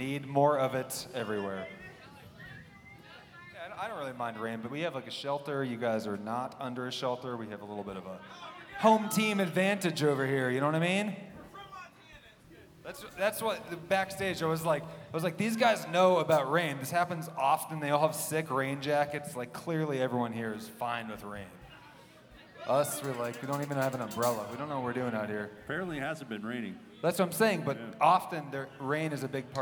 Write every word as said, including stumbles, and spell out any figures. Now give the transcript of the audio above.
need more of it everywhere. Yeah, I don't- I don't really mind rain, but we have like a shelter. You guys are not under a shelter. We have a little bit of a home team advantage over here. You know what I mean? That's that's what the backstage. I was like, I was like, these guys know about rain. This happens often. They all have sick rain jackets. Like clearly, everyone here is fine with rain. Us, we're like, we don't even have an umbrella. We don't know what we're doing out here. Apparently, it hasn't been raining. That's what I'm saying. But often, the rain is a big part.